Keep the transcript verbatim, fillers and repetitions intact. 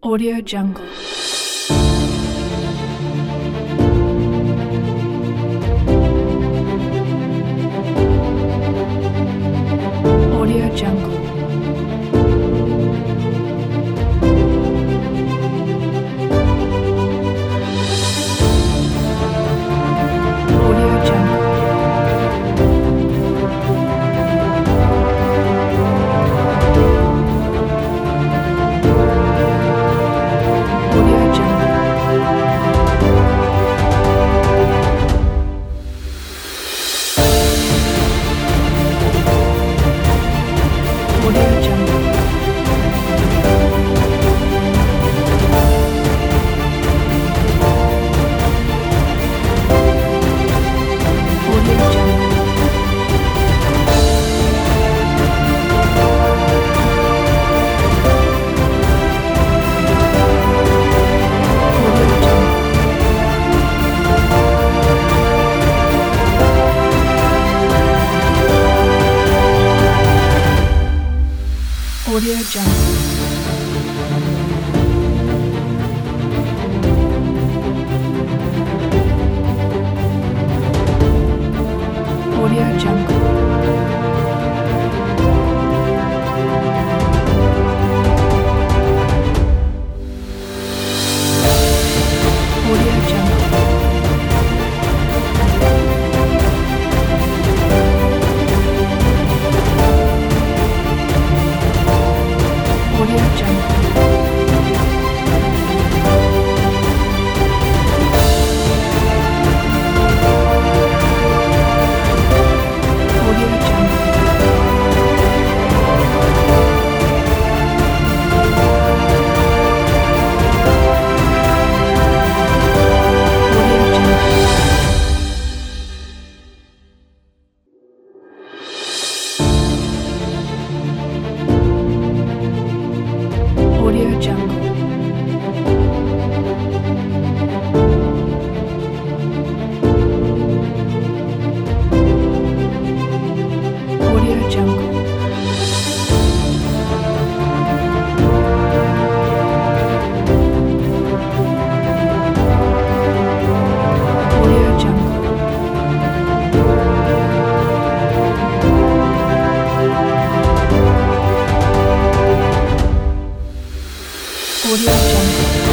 Audio Jungle. Audio Jungle. Audio Jungle. Audio Jungle. Audio Jungle. Audio Jungle. Audio Jungle. Audio Jungle. Audio Jungle. Audio Jungle. Audio Jungle. Audio Jungle. Audio Jungle. Audio Jungle. Audio Jungle. Audio Jungle. Audio Jungle.